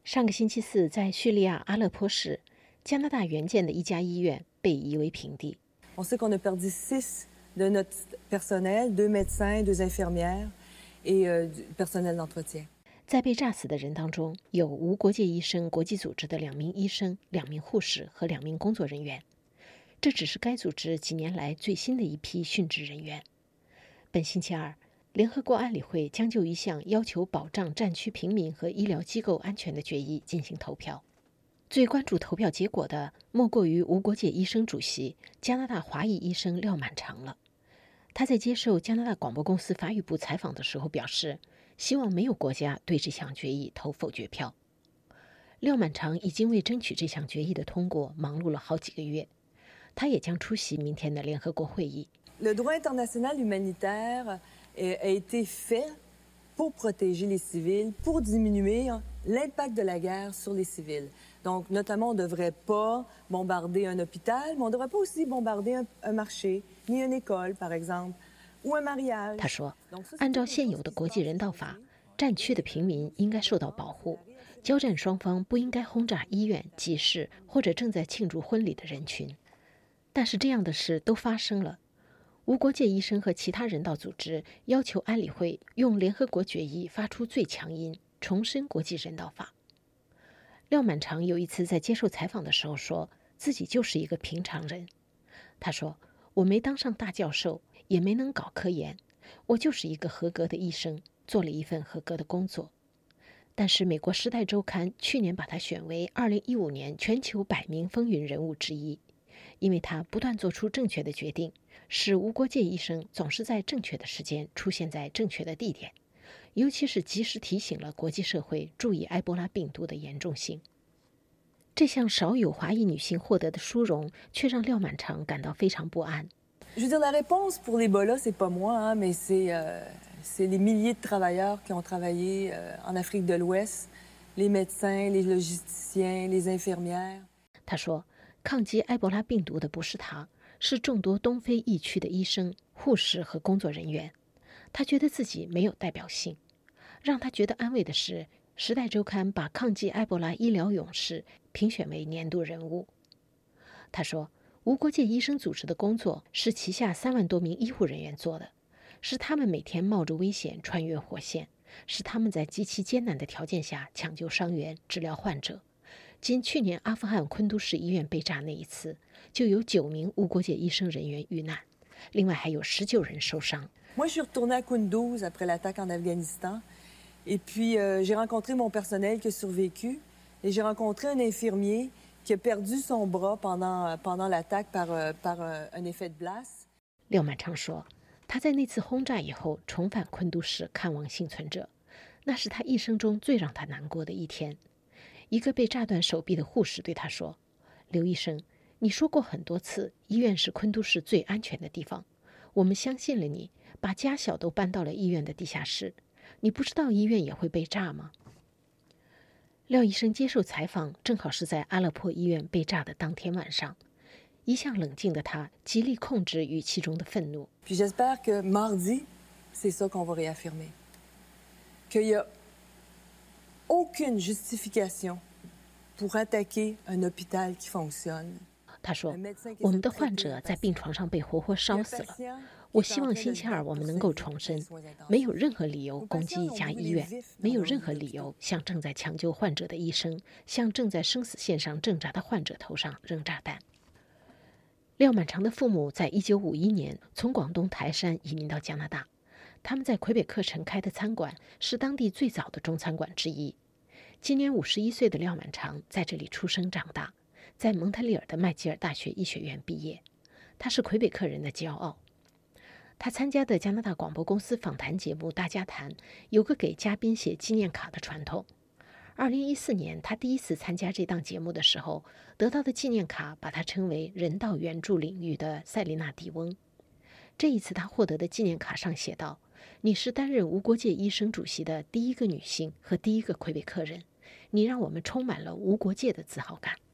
上个星期四，在叙利亚阿勒颇市，加拿大援建的一家医院被夷为平地。 On sait qu'on a perdu 6 de notre personnel, 2 médecins, 2 infirmières et du personnel d'entretien. 在被炸死的人当中，有无国界医生国际组织的2名医生、2名护士和2名工作人员。这只是该组织几年来最新的一批殉职人员。本星期二，联合国安理会将就一项要求保障战区平民和医疗机构安全的决议进行投票。最关注投票结果的，莫过于无国界医生主席、加拿大华裔医生廖满长了。他在接受加拿大广播公司法语部采访的时候表示，希望没有国家对这项决议投否决票。廖满长已经为争取这项决议的通过忙碌了好几个月，他也将出席明天的联合国会议。 Le droit international humanitaire a été fait pour protéger les civils, pour diminuer l'impact de la guerre sur les civils. Donc, notamment, on ne devrait pas bombarder un hôpital, mais on ne devrait pas aussi bombarder un marché, ni une école, par exemple, ou un mariage. 他说，按照现有的国际人道法，战区的平民应该受到保护，交战双方不应该轰炸医院、集市或者正在庆祝婚礼的人群。但是这样的事都发生了。无国界医生和其他人道组织要求安理会用联合国决议发出最强音，重申国际人道法。廖满长有一次在接受采访的时候说，自己就是一个平常人。他说，我没当上大教授，也没能搞科研，我就是一个合格的医生，做了一份合格的工作。但是美国《时代周刊》去年把他选为2015年全球100名风云人物之一，因为他不断做出正确的决定，使无国界医生总是在正确的时间出现在正确的地点，尤其是及时提醒了国际社会注意埃博拉病毒的严重性。这项少有华裔女性获得的殊荣，却让廖满长感到非常不安。 Je veux dire, la réponse pour l'Ebola, c'est pas moi, hein, mais c'est les milliers de travailleurs qui ont travaillé en Afrique de l'Ouest, les médecins, les logisticiens, les infirmières. 他说，抗击埃博拉病毒的不是他，是众多东非疫区的医生、护士和工作人员。他觉得自己没有代表性。让他觉得安慰的是，《时代周刊》把抗击埃博拉医疗勇士评选为年度人物。他说，无国界医生组织的工作是旗下3万多名医护人员做的，是他们每天冒着危险穿越火线，是他们在极其艰难的条件下抢救伤员、治疗患者。仅去年阿富汗昆都士医院被炸那一次，就有9名无国界医生人员遇难，另外还有19人受伤。 Moi, je suis retournée à Kunduz après l'attaque en Afghanistan, et puis j'ai rencontré mon personnel qui a survécu, et j'ai rencontré un infirmier qui a perdu son bras pendant l'attaque par un effet de blast. 廖满长说，他在那次轰炸以后重返昆都士看望幸存者，那是他一生中最让他难过的一天。一个被炸断手臂的护士对他说，刘医生，你说过很多次医院是昆都士最安全的地方，我们相信了你，把家小都搬到了医院的地下室，你不知道医院也会被炸吗？廖医生接受采访正好是在阿勒颇医院被炸的当天晚上，一向冷静的他极力控制语气中的愤怒。 Puis j'espère que mardi, c'est ça qu'on va réaffirmer. Qu'il y a aucune justification pour attaquer un hôpital qui fonctionne. 他说，我们的患者在病床上被活活烧死了。我希望星期二我们能够重申，没有任何理由攻击一家医院，没有任何理由向正在抢救患者的医生，向正在生死线上挣扎的患者头上扔炸弹。廖满长的父母在1951年从广东台山移民到加拿大，他们在魁北克城开的餐馆是当地最早的中餐馆之一。今年51岁的廖满长在这里出生长大，在蒙特利尔的麦吉尔大学医学院毕业，他是魁北克人的骄傲。他参加的加拿大广播公司访谈节目《大家谈》有个给嘉宾写纪念卡的传统。2014年，他第一次参加这档节目的时候，得到的纪念卡把他称为人道援助领域的塞琳娜·迪翁。这一次他获得的纪念卡上写道，你是担任无国界医生主席的第一个女性和第一个魁北克人，你让我们充满了无国界的自豪感。